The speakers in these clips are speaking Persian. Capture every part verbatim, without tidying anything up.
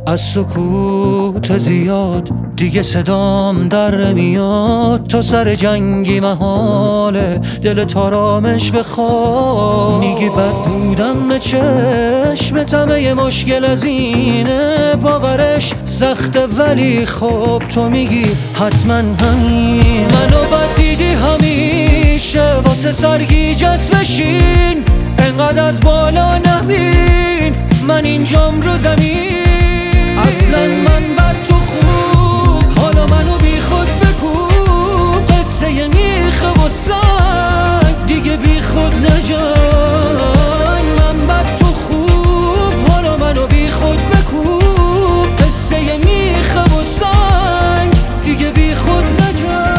از سکوت زیاد دیگه صدام در نمیاد. تو سر جنگی محاله دل تارامش بخواد. میگی بد بودم به چشمت، همه مشکل از اینه، باورش سخته ولی خب تو میگی حتما همین. منو بد دیدی همیشه واسه سرگیجه بشین، انقدر از بالا نبین من اینجام رو زمین. اصلا من بر تو خوب، حالا منو بی خود بکوب. قصه میخه و سنگ دیگه بی خود نجای. من بر تو خوب، حالا منو بی خود بکوب. قصه میخه و سنگ دیگه بی خود نجای.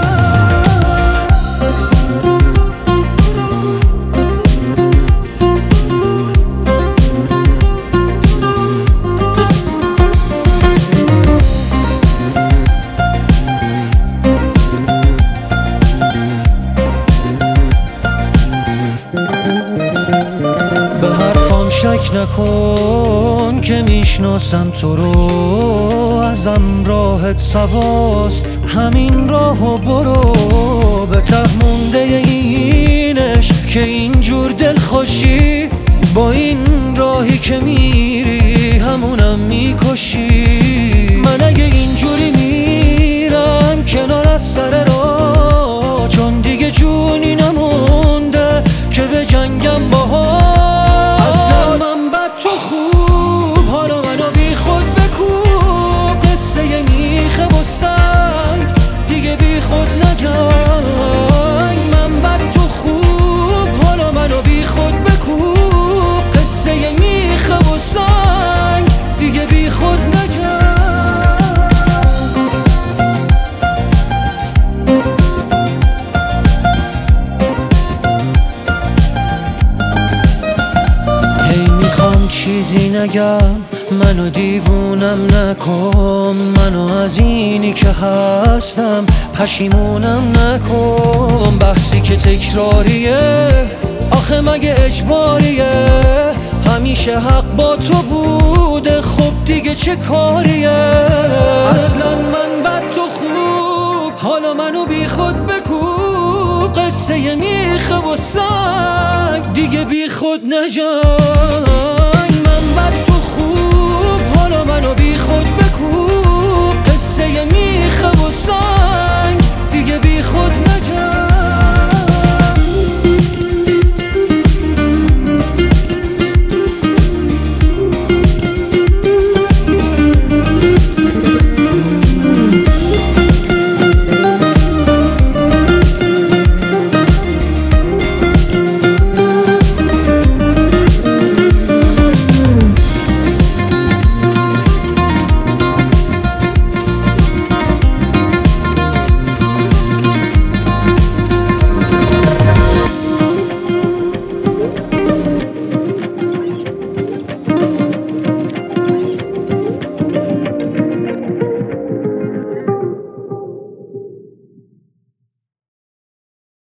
شک نکن که میشناسم تو رو، ازم راحت سواست همین راهو برو. به ته مونده اینش که اینجور دلخوشی، با این راهی که میری همونم میکشی. من اگه اینجوری میرم کنار از سر راه، چون دیگه جونی نمونده که به جنگم باها. من بد تو خوب، حالا منو بی خود بکوب. قصه میخه و سنگ دیگه بی خود نجای. من بد تو خوب، حالا منو بی خود بکوب. قصه میخه و سنگ دیگه بی خود نجای. چیزی نگم، منو دیوونم نکن. منو از اینی که هستم پشیمونم نکن. بحثی که تکراریه، آخه مگه اجباریه؟ همیشه حق با تو بوده، خب دیگه چه کاریه؟ اصلا من بد تو خوب، حالا منو بی خود بکوب. قصه میخه و سنگ دیگه بی خود نجای.